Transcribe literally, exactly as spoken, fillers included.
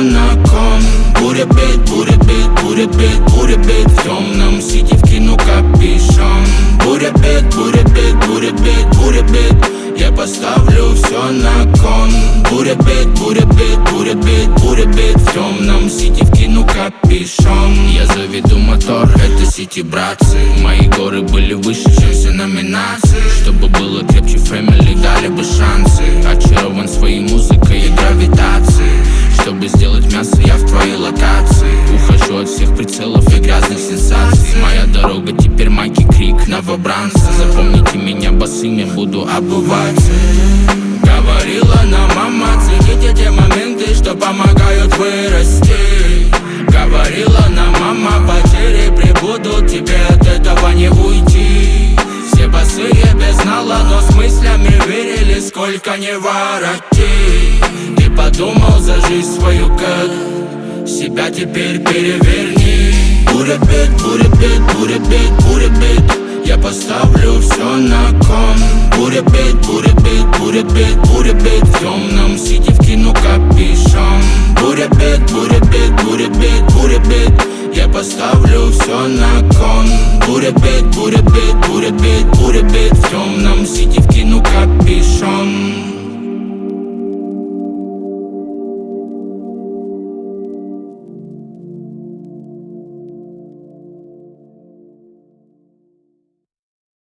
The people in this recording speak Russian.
на кон. Буря бит, буря бит, буря бит, буря бит. В темном сити вкину капюшон. Буря бит, буря бит, буря бит, буря бит. Я поставлю все на кон. Буря бит, буря бит, буря бит, буря бит. В темном сити вкину капюшон. Я заведу мотор, это сити, братцы. Мои горы были выше, чем все номинации. Чтобы было крепче фэмили, дали бы шансы. Очарован своей музыкой и гравитацией. Чтобы сделать мясо, я в твоей локации. Ухожу от всех прицелов и грязных сенсаций. Моя дорога теперь майки, крик, новобранцы. Запомните меня босыми, буду обуваться. Говорила нам мама, цените те моменты, что помогают вырасти. Говорила нам мама, потери прибудут, тебе от этого не уйти. Все босые без нала, но с мыслями верили, сколько не вороти. Ты подумал за жизнь свою, как себя теперь переверни. Буря бит, буря бит, буря бит, буря бит. Я поставлю все на кон. Буря бит, буря бит, буря бит, буря бит. В темном сити вкину капюшон. Буря бит, буря бит, буря бит, буря бит. Я поставлю все на кон. Буря бит, буря бит, буря бит, буря бит. В темном сити вкину капюшон.